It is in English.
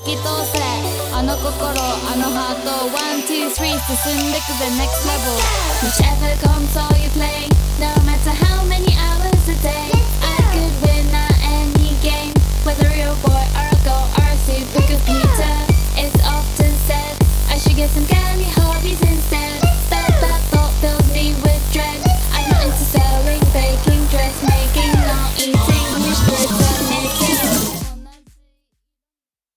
き通せあの心あのハート 1, 2, 3 進んでくぜ next level Whichever comes all you